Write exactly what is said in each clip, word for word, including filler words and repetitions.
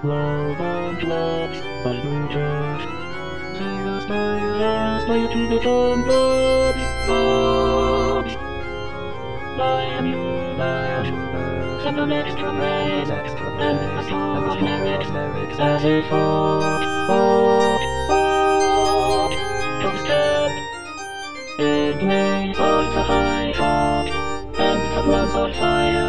Love and loves and bruises. Zero smile, smile to become gods. Gods. I am human. Seven extra brains and a star of merit as a thought. Thought. Thought. From step. It made all the high thought and the bloods on fire.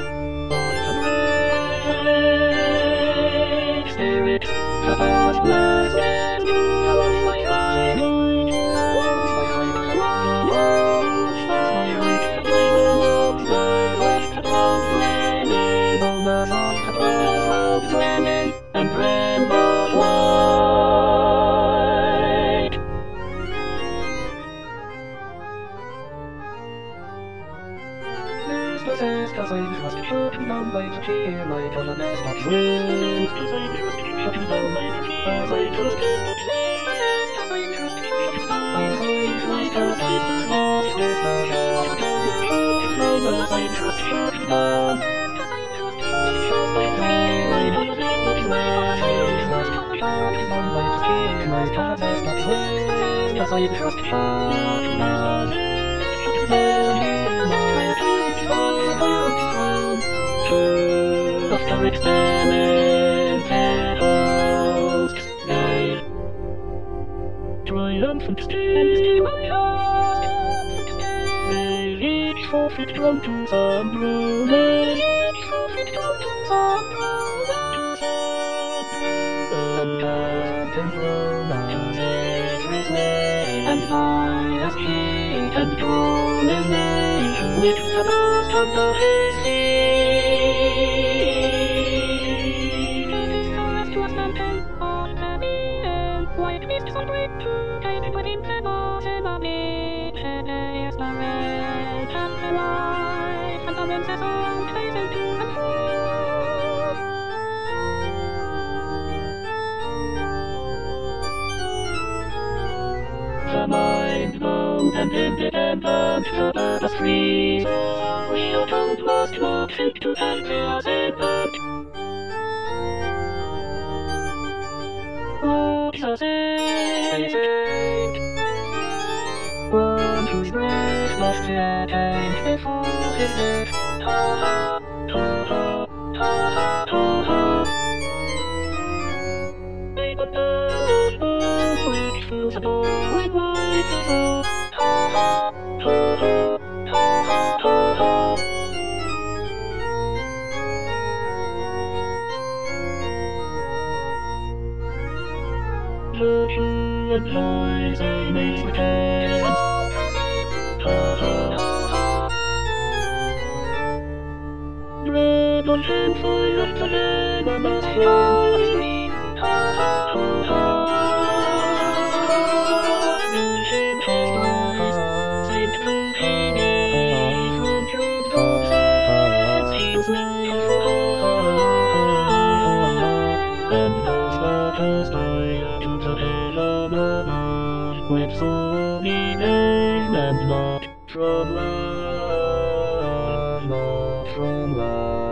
Spirit, the past blessed and follows my eye. Follows my eye, follows my right, follows my left, follows landing on the top, follows landing and rainbow light. This possessed cause I trust shut down by the fear light on the nest of dreams. Cause I trust shut down by the fear as I trust it but this possessed cause I trust shut down by the fear light cause I trust this possessed cause I trust shut down cause I trust shut by the fear light on the nest of dreams. Cause I trust shut down by the fear light on the nest of dreams. Cause I trust shut down. After experimented hosts, guide triumphant state my heart. They reach forfeit from to some room. They reach forfeit from to some room. And Captain Romance is name, and I as heat and culmination with the burst of the hazy. White mist on break through, guided within the mountain of me. And there's the red and the light, and the winds are on chasing to and fro. The mind bound and independent, the purpose free. We are told must not think to and chaos invent. What is a saint? One whose grace must be attained before his death. Ha ha, ha ha, ha ha, ha ha. They put the earth which fills the door with light is all. Ha ha, ha ha, ha ha, ha ha. Virtue and lies they may pretend. Ha ha, ha ha. Dread on campfire at the land and the stream. Ha ha, ha ha. Vision has lies, Saint Luchini from Jude Hobson's he's made for high. And those that has died with so meaning and not from love, not from love.